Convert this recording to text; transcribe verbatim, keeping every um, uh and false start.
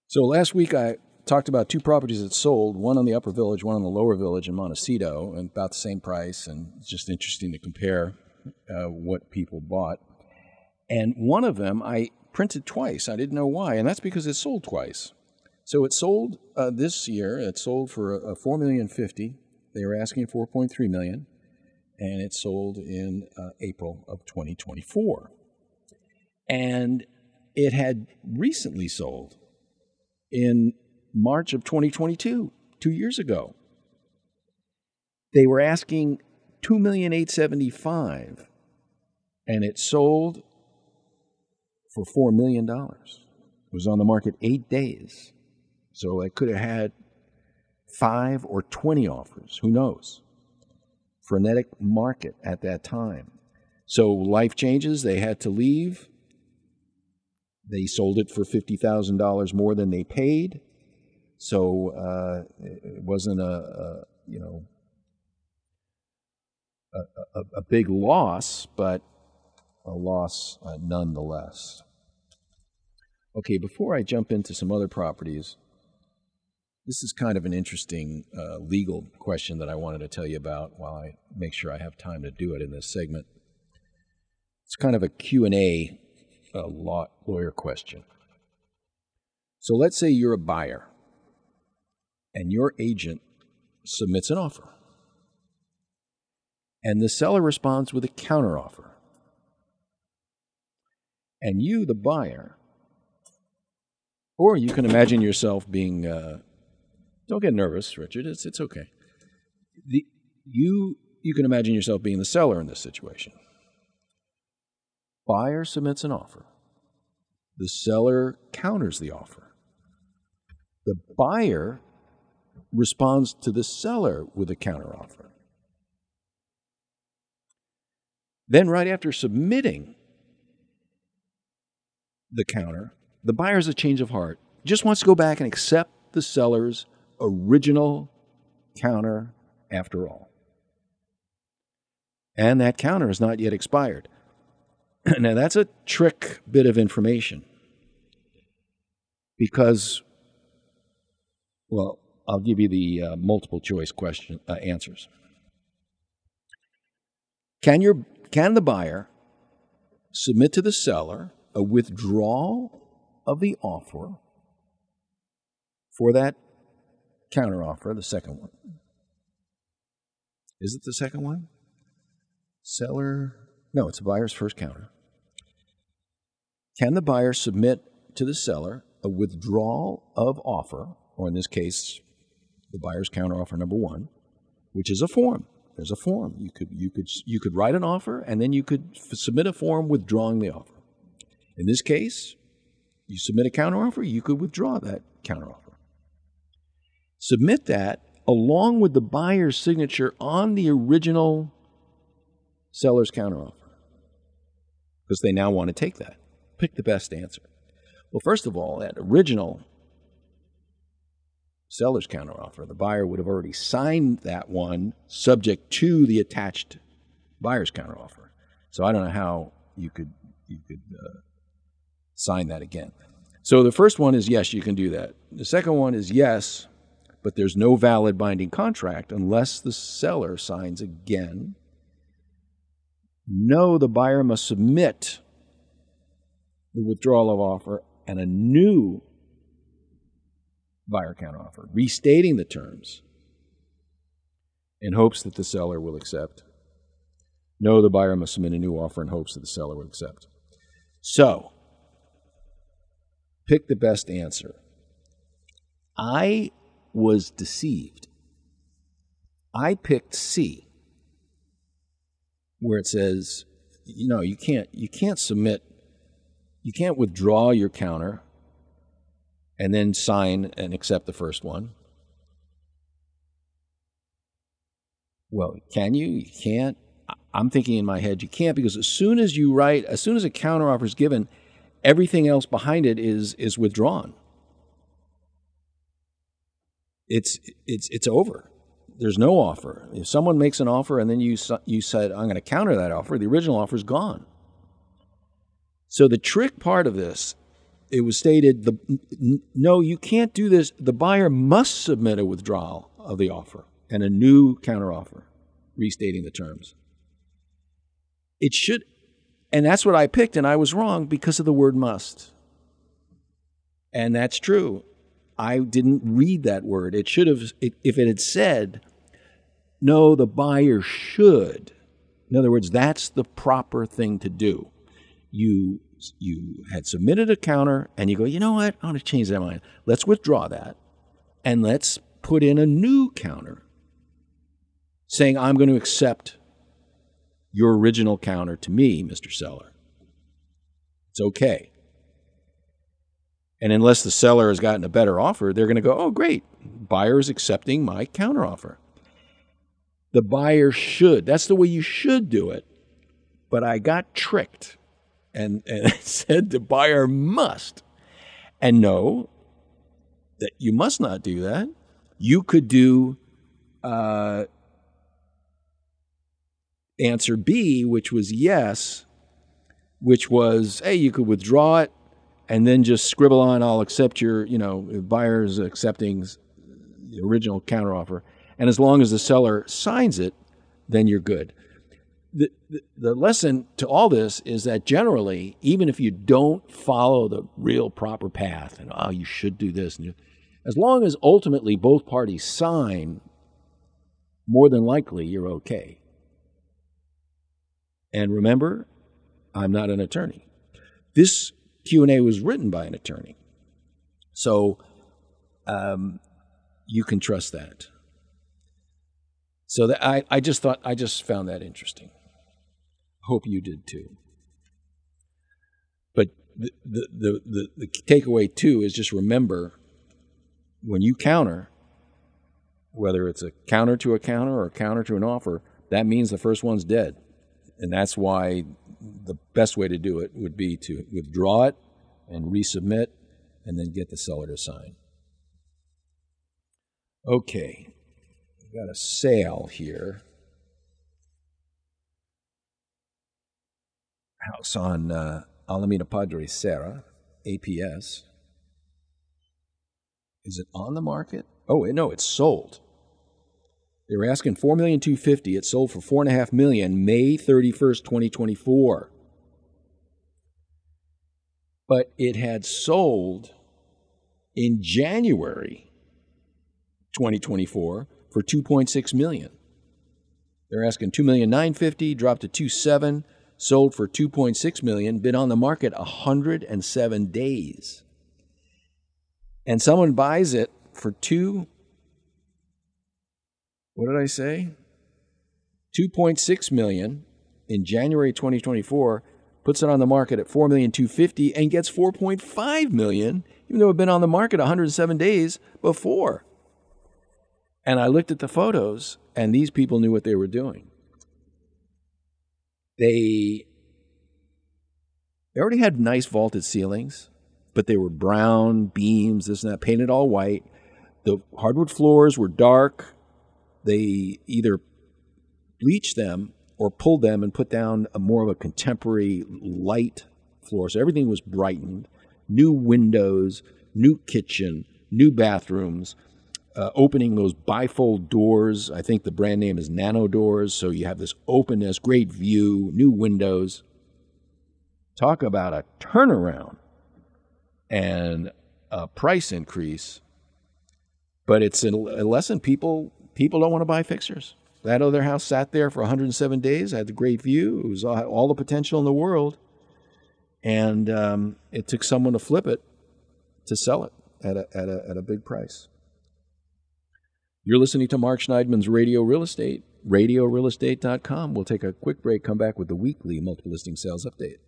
So last week I talked about two properties that sold, one on the Upper Village, one on the Lower Village in Montecito, and about the same price, and it's just interesting to compare uh, what people bought. And one of them I printed twice. I didn't know why, and that's because it sold twice. So it sold uh, this year. It sold for a, a four million dollars fifty. They were asking four point three million dollars, and it sold in uh, April of twenty twenty-four. And it had recently sold in March of twenty twenty-two, two years ago. They were asking two million eight hundred seventy-five thousand dollars, and it sold for four million dollars. It was on the market eight days. So it could have had five or twenty offers. Who knows? Frenetic market at that time. So life changes. They had to leave. They sold it for fifty thousand dollars more than they paid. So uh, it wasn't a, a you know a, a, a big loss, but a loss uh, nonetheless. Okay, before I jump into some other properties, this is kind of an interesting uh, legal question that I wanted to tell you about while I make sure I have time to do it in this segment. It's kind of a Q and A uh, law, lawyer question. So let's say you're a buyer and your agent submits an offer, and the seller responds with a counteroffer. And you, the buyer, or you can imagine yourself being, uh, don't get nervous, Richard, it's it's okay. The, you, you can imagine yourself being the seller in this situation. Buyer submits an offer. The seller counters the offer. The buyer responds to the seller with a counteroffer. Then right after submitting the counter, the buyer has a change of heart, just wants to go back and accept the seller's original counter after all. And that counter is not yet expired. Now that's a trick bit of information because, well, I'll give you the uh, multiple choice question uh, answers. Can your can the buyer submit to the seller a withdrawal of the offer for that counteroffer, the second one? Is it the second one? Seller? No, it's the buyer's first counter. Can the buyer submit to the seller a withdrawal of offer, or in this case, the buyer's counteroffer number one, which is a form? There's a form. You could you could you could write an offer, and then you could f- submit a form withdrawing the offer. In this case, you submit a counteroffer, you could withdraw that counteroffer. Submit that along with the buyer's signature on the original seller's counteroffer, because they now want to take that. Pick the best answer. Well, first of all, that original seller's counteroffer, the buyer would have already signed that one subject to the attached buyer's counteroffer. So I don't know how you could you could uh, sign that again. So the first one is yes, you can do that. The second one is yes, but there's no valid binding contract unless the seller signs again. No, the buyer must submit the withdrawal of offer and a new buyer counteroffer, restating the terms in hopes that the seller will accept. No, the buyer must submit a new offer in hopes that the seller will accept. So, pick the best answer. I was deceived. I picked C, where it says, you know, you can't you can't submit, you can't withdraw your counter and then sign and accept the first one. Well, can you? You can't. I'm thinking in my head, you can't, because as soon as you write, as soon as a counteroffer is given, everything else behind it is is withdrawn. It's it's it's over. There's no offer. If someone makes an offer and then you you said, I'm going to counter that offer, the original offer is gone. So the trick part of this it was stated, the n- no, you can't do this. The buyer must submit a withdrawal of the offer and a new counteroffer, restating the terms. It should, and that's what I picked, and I was wrong because of the word must. And that's true. I didn't read that word. It should have, it, if it had said, no, the buyer should. In other words, that's the proper thing to do. You you had submitted a counter, and you go, you know what? I want to change that mind. Let's withdraw that, and let's put in a new counter saying, I'm going to accept your original counter to me, Mister Seller. It's okay. And unless the seller has gotten a better offer, they're going to go, oh, great, buyer's accepting my counteroffer. The buyer should. That's the way you should do it. But I got tricked, and, and it said the buyer must. And no, that you must not do that. You could do uh, answer B, which was yes, which was, hey, you could withdraw it, and then just scribble on, I'll accept your, you know, buyer's accepting the original counteroffer. And as long as the seller signs it, then you're good. The, the, the lesson to all this is that generally, even if you don't follow the real proper path, and oh, you should do this, and you, as long as ultimately both parties sign, more than likely you're okay. And remember, I'm not an attorney. This Q and A was written by an attorney. So um, you can trust that. So that I, I just thought, I just found that interesting. Hope you did too. But the, the, the, the, the takeaway too is just remember, when you counter, whether it's a counter to a counter or a counter to an offer, that means the first one's dead. And that's why the best way to do it would be to withdraw it and resubmit and then get the seller to sign. Okay, we've got a sale here. House on uh, Alameda Padre Serra, A P S. Is it on the market? Oh, no, it's sold. They were asking four million two hundred fifty thousand dollars. It sold for four point five million dollars May thirty-first, twenty twenty-four. But it had sold in January twenty twenty-four for two point six million dollars. They're asking two million nine hundred fifty thousand dollars, dropped to two point seven, sold for two point six million dollars, been on the market one hundred seven days. And someone buys it for two What did I say? two point six million dollars in January twenty twenty-four, puts it on the market at four million two hundred fifty thousand dollars and gets four point five million dollars, even though it had been on the market one hundred seven days before. And I looked at the photos, and these people knew what they were doing. They, they already had nice vaulted ceilings, but they were brown beams, this and that, painted all white. The hardwood floors were dark. They either bleached them or pulled them and put down a more of a contemporary light floor. So everything was brightened. New windows, new kitchen, new bathrooms, uh, opening those bifold doors. I think the brand name is Nano Doors. So you have this openness, great view, new windows. Talk about a turnaround and a price increase. But it's a lesson people... People don't want to buy fixers. That other house sat there for one hundred seven days, had the great view. It was all, all the potential in the world. And um, it took someone to flip it to sell it at a, at a, at a big price. You're listening to Mark Schneidman's Radio Real Estate, radio real estate dot com. We'll take a quick break, come back with the weekly multiple listing sales update.